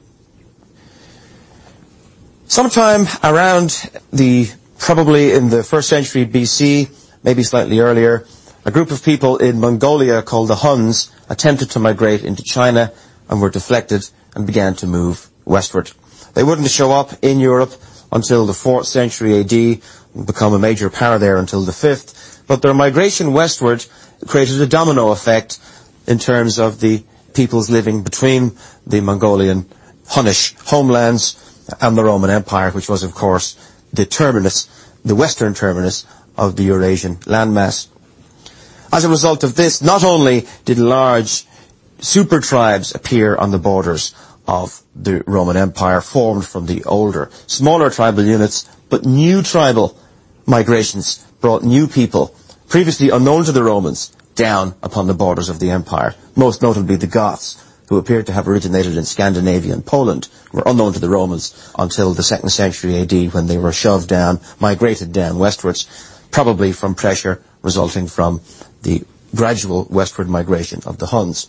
Sometime around probably in the 1st century BC, maybe slightly earlier, a group of people in Mongolia called the Huns attempted to migrate into China and were deflected and began to move westward. They wouldn't show up in Europe until the 4th century AD, and become a major power there until the 5th, but their migration westward created a domino effect in terms of the peoples living between the Mongolian Hunnish homelands and the Roman Empire, which was, of course, the terminus, the western terminus of the Eurasian landmass. As a result of this, not only did large super tribes appear on the borders of the Roman Empire, formed from the older, smaller tribal units, but new tribal migrations brought new people, previously unknown to the Romans, down upon the borders of the empire, most notably the Goths, who appeared to have originated in Scandinavia and Poland, were unknown to the Romans until the 2nd century AD, when they were shoved down, migrated down westwards, probably from pressure resulting from the gradual westward migration of the Huns.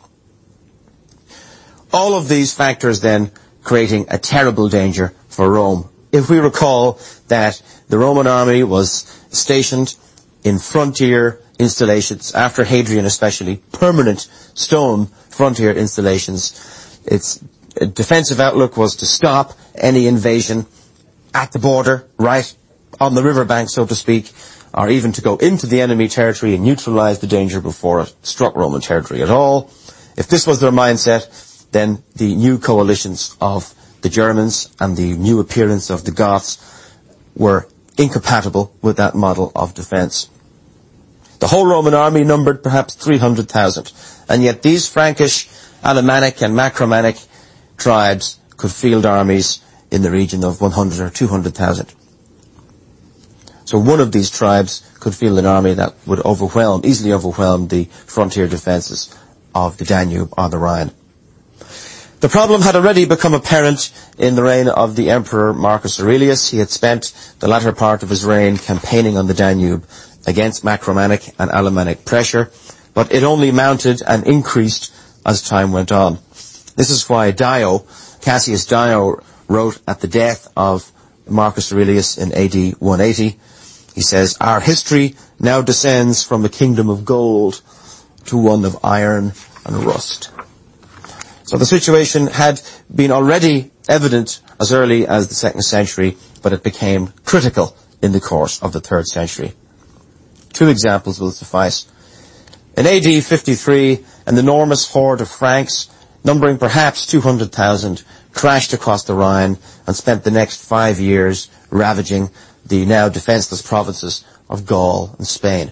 All of these factors then creating a terrible danger for Rome. If we recall that the Roman army was stationed in frontier installations, after Hadrian especially, permanent stone frontier installations, its defensive outlook was to stop any invasion at the border, right on the riverbank, so to speak, or even to go into the enemy territory and neutralize the danger before it struck Roman territory at all. If this was their mindset, then the new coalitions of the Germans and the new appearance of the Goths were incompatible with that model of defense. The whole Roman army numbered perhaps 300,000, and yet these Frankish, Alemannic and Marcomannic tribes could field armies in the region of 100 or 200,000. So one of these tribes could field an army that would easily overwhelm the frontier defenses of the Danube or the Rhine. The problem had already become apparent in the reign of the Emperor Marcus Aurelius. He had spent the latter part of his reign campaigning on the Danube against Marcomannic and Alemannic pressure, but it only mounted and increased as time went on. This is why Cassius Dio, wrote at the death of Marcus Aurelius in AD 180, he says, "Our history now descends from a kingdom of gold to one of iron and rust." So the situation had been already evident as early as the 2nd century, but it became critical in the course of the 3rd century. 2 examples will suffice. In AD 53, an enormous horde of Franks, numbering perhaps 200,000, crashed across the Rhine and spent the next 5 years ravaging the now defenseless provinces of Gaul and Spain.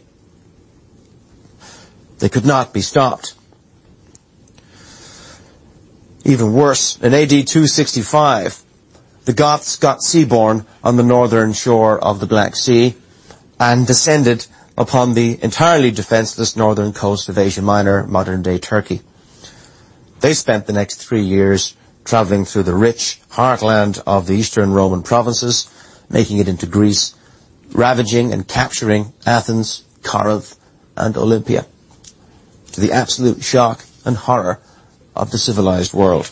They could not be stopped. Even worse, in AD 265, the Goths got seaborne on the northern shore of the Black Sea and descended upon the entirely defenseless northern coast of Asia Minor, modern-day Turkey. They spent the next 3 years traveling through the rich heartland of the eastern Roman provinces, making it into Greece, ravaging and capturing Athens, Corinth, and Olympia, to the absolute shock and horror of the civilized world.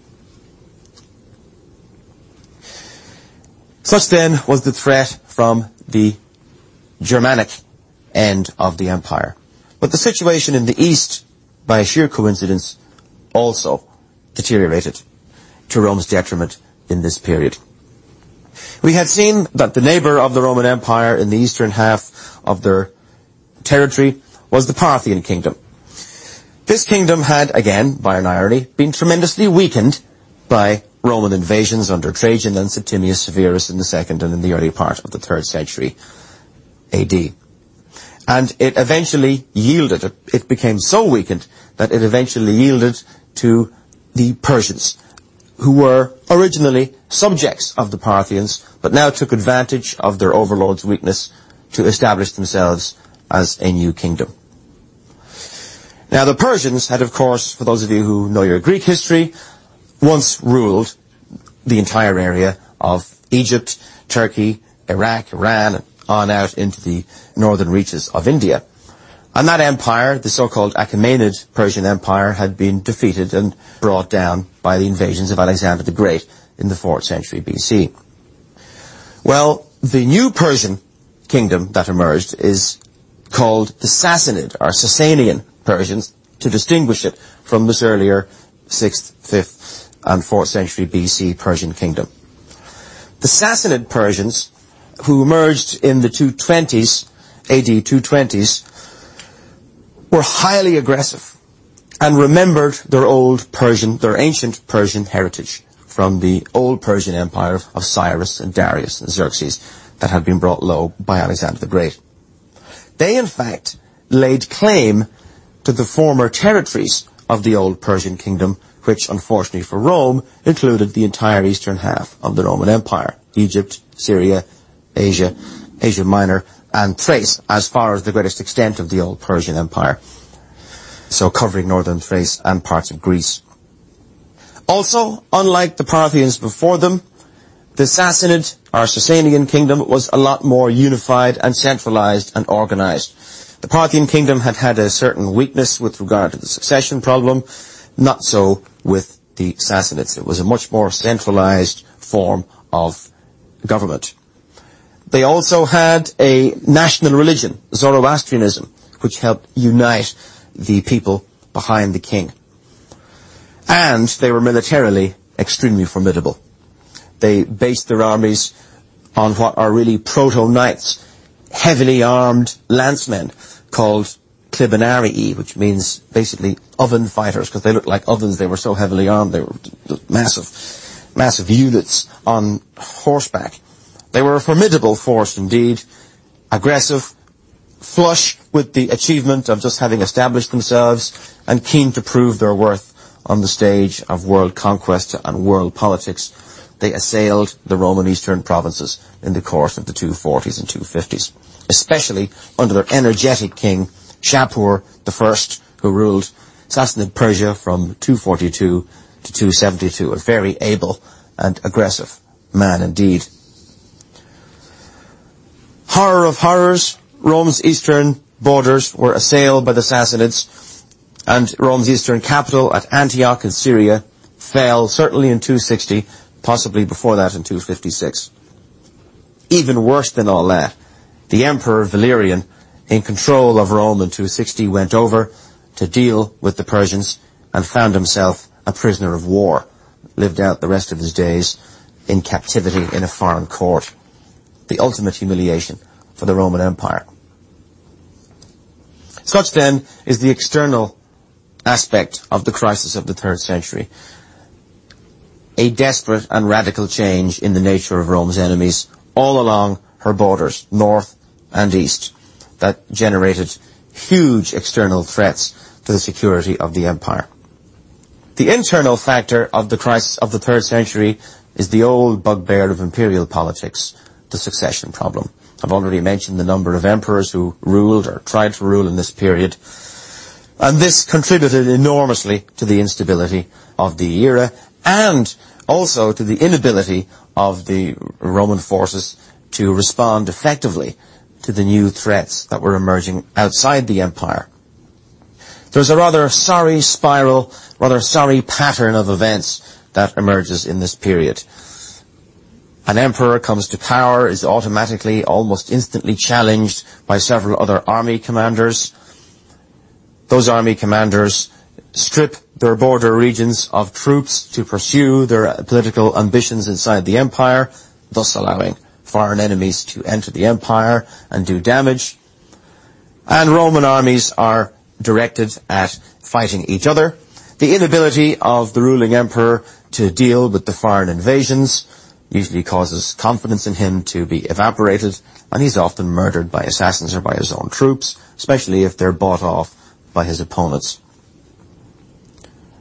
Such then was the threat from the Germanic end of the empire. But the situation in the east, by sheer coincidence, also deteriorated to Rome's detriment in this period. We had seen that the neighbor of the Roman Empire in the eastern half of their territory was the Parthian kingdom. This kingdom had, again, by an irony, been tremendously weakened by Roman invasions under Trajan and Septimius Severus in the 2nd and in the early part of the 3rd century AD. And it eventually yielded, it became so weakened that it eventually yielded to the Persians, who were originally subjects of the Parthians, but now took advantage of their overlord's weakness to establish themselves as a new kingdom. Now the Persians had, of course, for those of you who know your Greek history, once ruled the entire area of Egypt, Turkey, Iraq, Iran, and on out into the northern reaches of India. And that empire, the so-called Achaemenid Persian Empire, had been defeated and brought down by the invasions of Alexander the Great in the 4th century BC. Well, the new Persian kingdom that emerged is called the Sassanid, or Sasanian Persians, to distinguish it from this earlier 6th, 5th, and 4th century BC Persian kingdom. The Sassanid Persians, who emerged in the 220s, AD 220s, were highly aggressive and remembered their ancient Persian heritage from the old Persian Empire of Cyrus and Darius and Xerxes that had been brought low by Alexander the Great. They, in fact, laid claim to the former territories of the old Persian kingdom, which, unfortunately for Rome, included the entire eastern half of the Roman Empire: Egypt, Syria, Asia Minor, and Thrace, as far as the greatest extent of the old Persian Empire, so covering northern Thrace and parts of Greece. Also, unlike the Parthians before them, the Sassanid, or Sasanian kingdom, was a lot more unified and centralized and organized. The Parthian kingdom had had a certain weakness with regard to the succession problem, not so with the Sassanids. It was a much more centralized form of government. They also had a national religion, Zoroastrianism, which helped unite the people behind the king. And they were militarily extremely formidable. They based their armies on what are really proto-knights, heavily armed lancemen called Clibanarii, which means basically oven fighters, because they looked like ovens. They were so heavily armed. They were massive units on horseback. They were a formidable force indeed, aggressive, flush with the achievement of just having established themselves, and keen to prove their worth on the stage of world conquest and world politics. They assailed the Roman eastern provinces in the course of the 240s and 250s, especially under their energetic king, Shapur I, who ruled Sassanid Persia from 242 to 272, a very able and aggressive man indeed. Horror of horrors, Rome's eastern borders were assailed by the Sassanids, and Rome's eastern capital at Antioch in Syria fell, certainly in 260, possibly before that in 256. Even worse than all that, the Emperor Valerian, in control of Rome in 260, went over to deal with the Persians and found himself a prisoner of war, lived out the rest of his days in captivity in a foreign court. The ultimate humiliation for the Roman Empire. Such then is the external aspect of the crisis of the 3rd century. A desperate and radical change in the nature of Rome's enemies all along her borders, north and east, that generated huge external threats to the security of the empire. The internal factor of the crisis of the 3rd century is the old bugbear of imperial politics, the succession problem. I've already mentioned the number of emperors who ruled or tried to rule in this period, and this contributed enormously to the instability of the era and also to the inability of the Roman forces to respond effectively to the new threats that were emerging outside the empire. There's a rather sorry spiral, rather sorry pattern of events that emerges in this period. An emperor comes to power, is automatically, almost instantly challenged by several other army commanders. Those army commanders strip their border regions of troops to pursue their political ambitions inside the empire, thus allowing foreign enemies to enter the empire and do damage. And Roman armies are directed at fighting each other. The inability of the ruling emperor to deal with the foreign invasions usually causes confidence in him to be evaporated, and he's often murdered by assassins or by his own troops, especially if they're bought off by his opponents.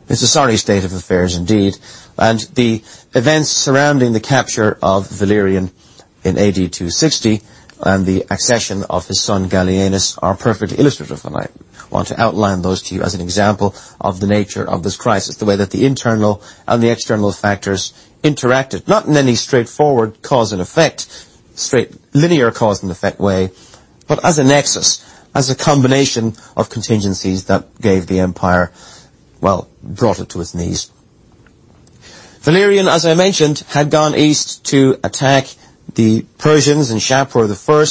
It's a sorry state of affairs indeed, and the events surrounding the capture of Valerian in AD 260 and the accession of his son Gallienus are perfectly illustrative, and I want to outline those to you as an example of the nature of this crisis, the way that the internal and the external factors interacted, not in any straightforward cause and effect, straight linear cause and effect way, but as a nexus, as a combination of contingencies that gave the empire, well, brought it to its knees. Valerian, as I mentioned, had gone east to attack the Persians in Shapur I.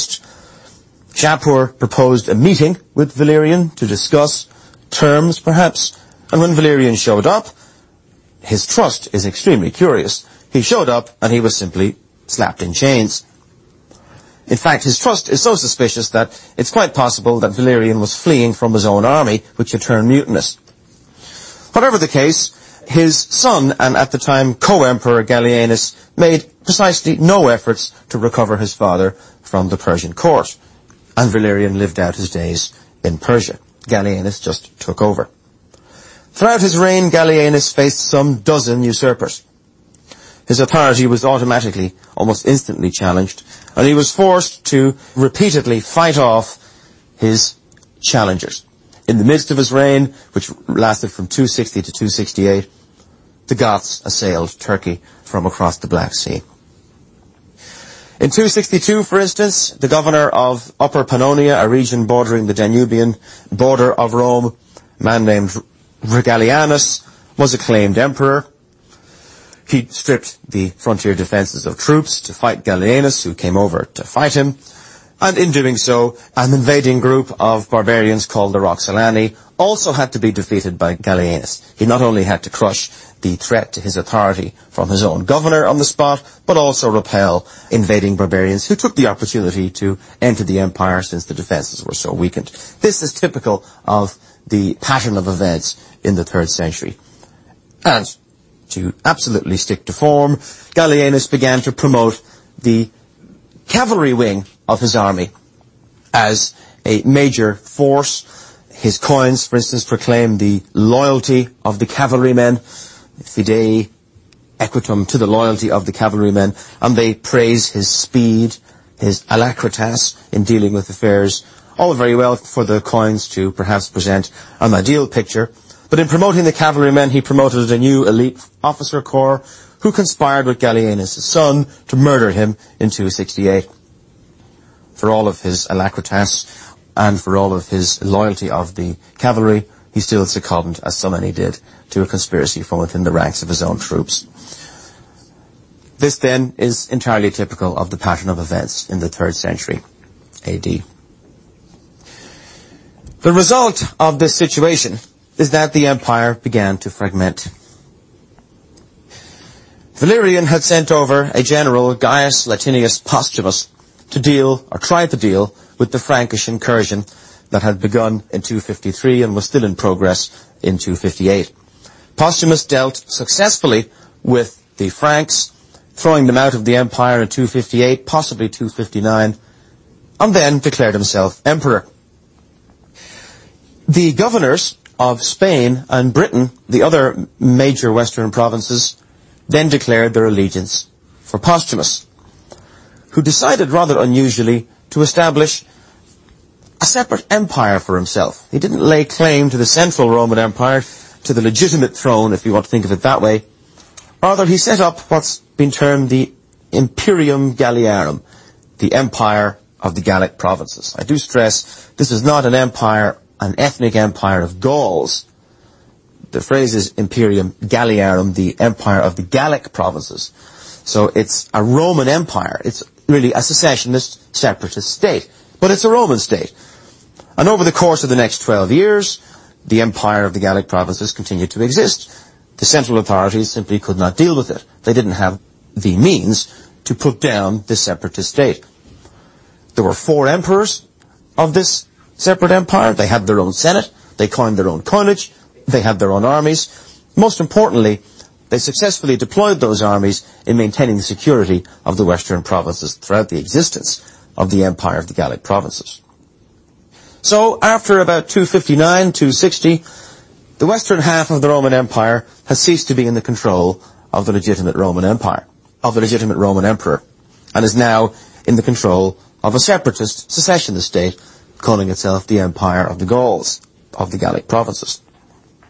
Shapur proposed a meeting with Valerian to discuss terms, perhaps, and when Valerian showed up, his trust is extremely curious. He showed up and he was simply slapped in chains. In fact, his trust is so suspicious that it's quite possible that Valerian was fleeing from his own army, which had turned mutinous. Whatever the case, his son and at the time co-emperor Gallienus made precisely no efforts to recover his father from the Persian court, and Valerian lived out his days in Persia. Gallienus just took over. Throughout his reign, Gallienus faced some dozen usurpers. His authority was automatically, almost instantly challenged, and he was forced to repeatedly fight off his challengers. In the midst of his reign, which lasted from 260 to 268, the Goths assailed Turkey from across the Black Sea. In 262, for instance, the governor of Upper Pannonia, a region bordering the Danubian border of Rome, a man named Regalianus, was acclaimed emperor. He stripped the frontier defenses of troops to fight Gallienus, who came over to fight him. And in doing so, an invading group of barbarians called the Roxolani also had to be defeated by Gallienus. He not only had to crush the threat to his authority from his own governor on the spot, but also repel invading barbarians who took the opportunity to enter the empire since the defenses were so weakened. This is typical of the pattern of events in the 3rd century. And to absolutely stick to form, Gallienus began to promote the cavalry wing of his army as a major force. His coins, for instance, proclaim the loyalty of the cavalrymen, fidei equitum, to the loyalty of the cavalrymen, and they praise his speed, his alacritas in dealing with affairs. All very well for the coins to perhaps present an ideal picture, but in promoting the cavalrymen, he promoted a new elite officer corps who conspired with Gallienus' son to murder him in 268. For all of his alacritas and for all of his loyalty of the cavalry, he still succumbed, as so many did, to a conspiracy from within the ranks of his own troops. This then is entirely typical of the pattern of events in the 3rd century AD. The result of this situation is that the empire began to fragment. Valerian had sent over a general, Gaius Latinius Postumus, to deal, or try to deal, with the Frankish incursion that had begun in 253 and was still in progress in 258. Postumus dealt successfully with the Franks, throwing them out of the empire in 258, possibly 259, and then declared himself emperor. The governors of Spain and Britain, the other major western provinces, then declared their allegiance for Postumus, who decided rather unusually to establish a separate empire for himself. He didn't lay claim to the central Roman Empire, to the legitimate throne, if you want to think of it that way. Rather, he set up what's been termed the Imperium Galliarum, the empire of the Gallic provinces. I do stress this is not an empire, an ethnic empire of Gauls. The phrase is Imperium Galliarum, the empire of the Gallic provinces. So it's a Roman empire. It's really a secessionist, separatist state. But it's a Roman state. And over the course of the next 12 years, the empire of the Gallic provinces continued to exist. The central authorities simply could not deal with it. They didn't have the means to put down this separatist state. There were 4 emperors of this separate empire. They had their own senate. They coined their own coinage. They had their own armies. Most importantly, they successfully deployed those armies in maintaining the security of the western provinces throughout the existence of the empire of the Gallic provinces. So, after about 259, 260, The western half of the Roman Empire has ceased to be in the control of the legitimate Roman Empire, of the legitimate Roman Emperor, and is now in the control of a separatist, secessionist state calling itself the Empire of the Gauls, of the Gallic provinces.